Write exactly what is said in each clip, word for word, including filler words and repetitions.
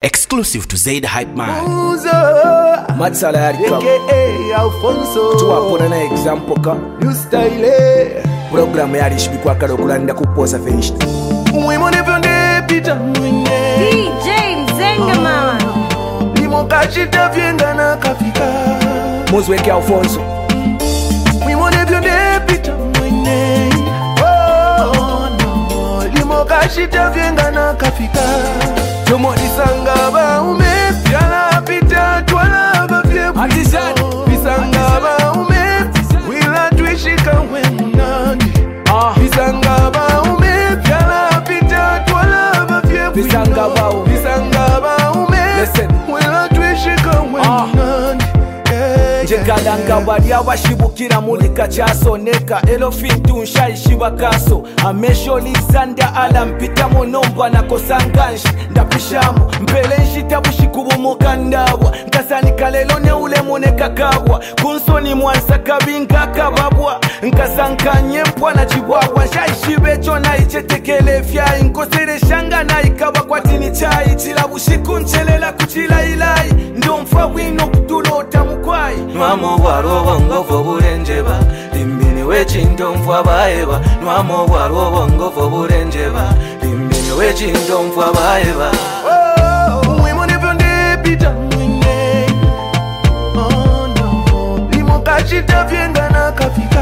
Exclusive to Zaid Hype Man. Matsala yarika aka Alfonso tuwapona na example ka New Style Programu yari shibikwa karo kulanda kuposa fenshti Mwimone vyonde pita mwenye D J Mzenga mama Limo kachita vyenga na kafika Muzweke Alfonso Mwimone vyonde pita mwenye Oh no Limo kachita vyenga na kafika Jomo disanga ba ume Pyala pita twala ba vyebu Atizani Bisanga ba ume Wila tuishika we munandi Bisanga ba ume Pyala pita twala ba vyebu Bisanga ba ume Bisanga ba ume Listen Wila tuishika we munandi Njekalanga wali abashibukira muri kachasoneka Elofintu nshayishiba kaso Amesho lisanda ala mpita monomba na kosanganshi Ndapishamu mpele nshita bushikubumoka ndabwa Nkasani kalelo ne ule moneka kabwa Kunsoni mwansa kabinga kababwa Nkasankanye mpwa na chibwabwa Nshayishibe chona ichetekele fyai Nkosere shanga na ikaba kwa tini chai Chila bushiku nchelela kuchila ilai Ndo mfa wino kutulota mukwai Nwamo waro bongovo burenjeba Limbini wechinto mfwa baeba Nwamo waro bongovo burenjeba Limbini wechinto mfwa baeba Mwimone vyonde pita mwenye Oh no Limo kachita vyenga na kafika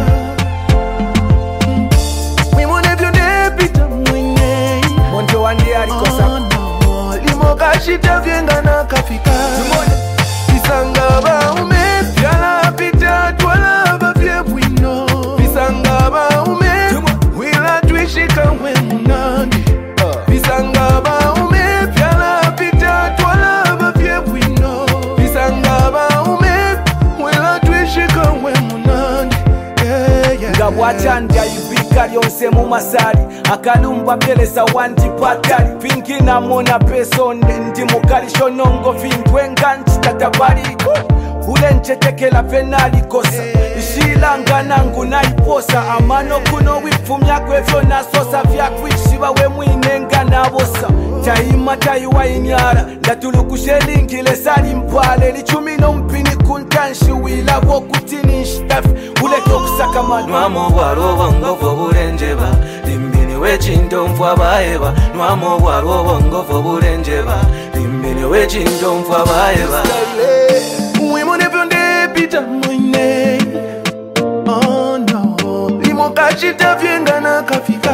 Mwimone vyonde pita mwenye Monjo wandi alikosa Oh no Limo kachita vyenga na kafika Bisanga ba ume Pyala pita twala ba vyebwino Bisanga ba ume Wila tuishika we munandi Bisanga ba ume Pyala pita twala ba vyebwino Bisanga ba ume Wila tuishika we munandi Yeah yeah Ngabwachanja yivika lyonse mu masali Akalumba peleza wandi patali Pingi na mona peso ndi mukali shonongo vindwe nganchi tatabariko Ule nchetekela penali kosa Ishilanga nangu naiposa Amano kuno wifumya kwevyo nasosa Vyakwishiba we mwinenga nabosa Taima taiwa inyara Ndatulukushelingile sali mpale Lichumino mpini kuntanshi Wila wokutini nshitafi Uleke okusaka manu Nwamo waro bongovo burenjeba Limbini wechinto mfwa baeba Nwamo waro bongovo burenjeba Limbini wechinto mfwa baeba Mwimone vyonde pita mwenye Oh no Limo kachita vyenga na kafika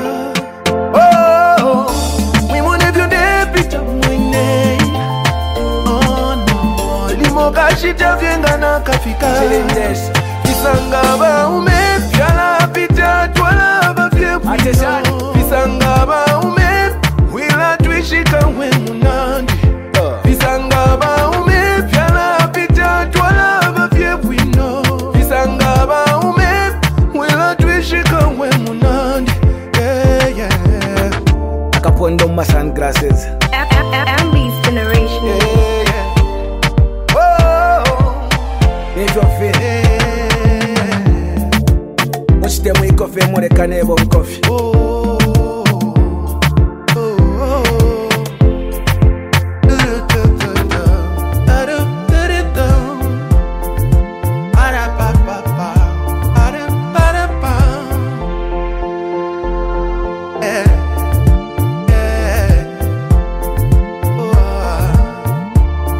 Oh Mwimone vyonde pita mwenye Oh no Limo kachita vyenga na kafika Chilindesha Bisanga ba ume Pyala pita twala ba vyebwino Ateshani Bisanga ba ume Wila tuishika we munandi Bisanga ba ume Pyala pita twala ba vyebwino Bisanga ba ume Wila tuishika we munandi Yeah yeah Akapondo ma sunglasses M B's generation Yeah yeah Oh Nitwa fe Muchite mwikofe mwoleka nebo mkofi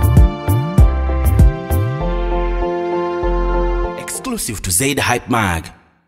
Exclusive to Zaid Hype Mag.